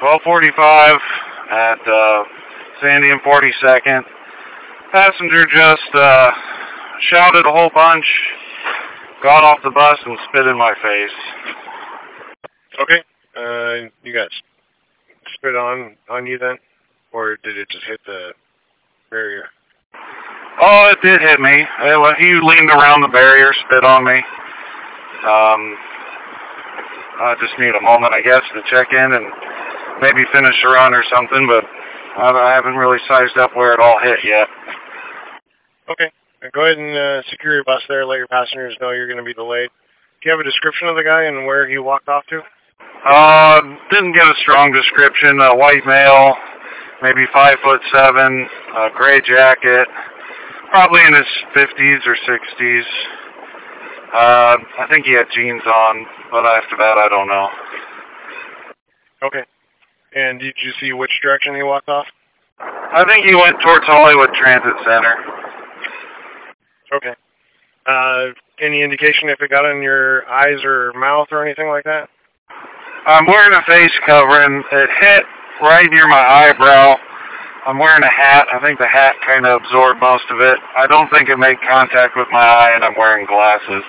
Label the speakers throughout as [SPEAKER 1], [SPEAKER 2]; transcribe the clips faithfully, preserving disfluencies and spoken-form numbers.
[SPEAKER 1] twelve forty-five at uh, Sandy and forty-second. Passenger just uh, shouted a whole bunch, got off the bus, and spit in my face.
[SPEAKER 2] Okay. Uh, you got spit on, on you then? Or did it just hit the barrier?
[SPEAKER 1] Oh, it did hit me. It, he leaned around the barrier, spit on me. Um, I just need a moment, I guess, to check in and maybe finish a run or something, but I haven't really sized up where it all hit yet.
[SPEAKER 2] Okay. Go ahead and uh, secure your bus there. Let your passengers know you're going to be delayed. Do you have a description of the guy and where he walked off to?
[SPEAKER 1] Uh, didn't get a strong description. A white male, maybe five foot seven, a gray jacket, probably in his fifties or sixties. Uh, I think he had jeans on, but after that, I don't know.
[SPEAKER 2] Okay. And did you see which direction he walked off?
[SPEAKER 1] I think he went towards Hollywood Transit Center.
[SPEAKER 2] Okay. Uh, any indication if it got in your eyes or mouth or anything like that?
[SPEAKER 1] I'm wearing a face covering. It hit right near my eyebrow. I'm wearing a hat. I think the hat kind of absorbed most of it. I don't think it made contact with my eye, and I'm wearing glasses.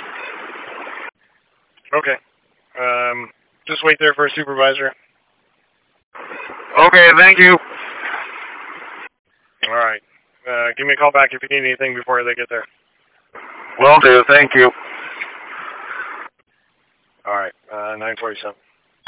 [SPEAKER 2] Okay. Um, just wait there for a supervisor.
[SPEAKER 1] Okay, thank you.
[SPEAKER 2] All right. Uh, give me a call back if you need anything before they get there.
[SPEAKER 1] Will do, thank you.
[SPEAKER 2] All right, uh, nine forty-seven.